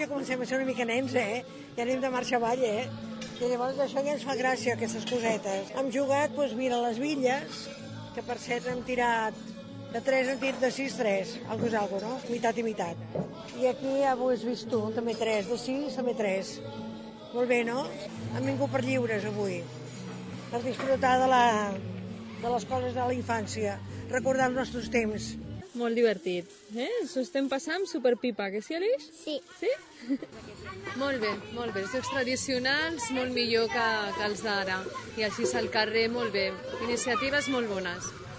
ja comencem a ser una mica nens, Ja anem de marxa avall, I llavors això ja ens fa gràcia, aquestes cosetes. Hem jugat, doncs mira, a les bitlles, que per cert hem tirat de 3, hem tirat de 6, 3, algo, no? Mitat i mitat. I aquí ja ho has vist tu, també 3, de 6, també 3. Molt bé, no? Hem vingut per lliures avui, per disfrutar de les coses de la infància, recordar els nostres temps. Molt divertit, S'ho estem passant superpipa, que sí, Aleix? Sí. Sí? Molt bé, els jocs tradicionals molt millor que els d'ara. I així al carrer, molt bé. Iniciatives molt bones.